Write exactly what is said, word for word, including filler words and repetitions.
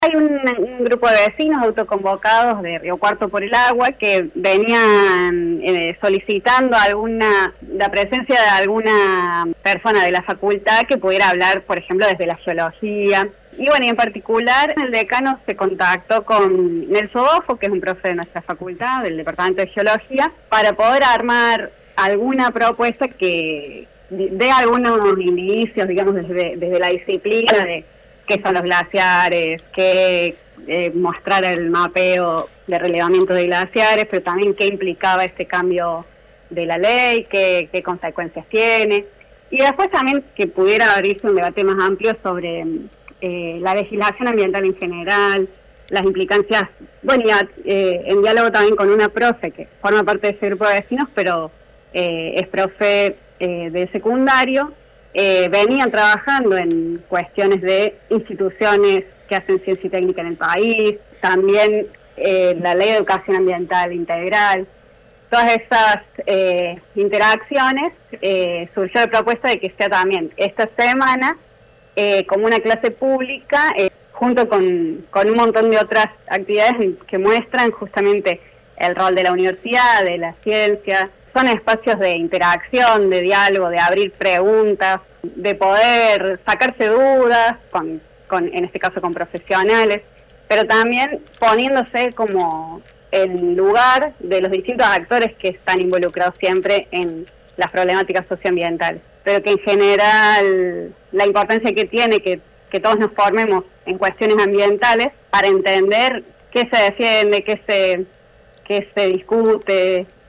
Hay un, un grupo de vecinos autoconvocados de Río Cuarto por el Agua que venían eh, solicitando alguna la presencia de alguna persona de la facultad que pudiera hablar, por ejemplo, desde la geología. Y bueno, y en particular el decano se contactó con Nelson Bofo, que es un profe de nuestra facultad, del Departamento de Geología, para poder armar alguna propuesta que dé algunos indicios, digamos, desde, desde la disciplina de qué son los glaciares, qué eh, mostrar el mapeo de relevamiento de glaciares, pero también qué implicaba este cambio de la ley, qué, qué consecuencias tiene. Y después también que pudiera abrirse un debate más amplio sobre eh, la legislación ambiental en general, las implicancias, bueno, ya, eh, en diálogo también con una profe que forma parte de ese grupo de vecinos, pero eh, es profe eh, de secundario. Eh, venían trabajando en cuestiones de instituciones que hacen ciencia y técnica en el país, también eh, la ley de educación ambiental integral. Todas esas eh, interacciones eh, surgió la propuesta de que sea también esta semana eh, como una clase pública, eh, junto con, con un montón de otras actividades que muestran justamente el rol de la universidad, de la ciencia. Son espacios de interacción, de diálogo, de abrir preguntas, de poder sacarse dudas, con, con, en este caso con profesionales, pero también poniéndose como el lugar de los distintos actores que están involucrados siempre en las problemáticas socioambientales, pero que en general la importancia que tiene que, que todos nos formemos en cuestiones ambientales para entender qué se defiende, qué se, qué se discute,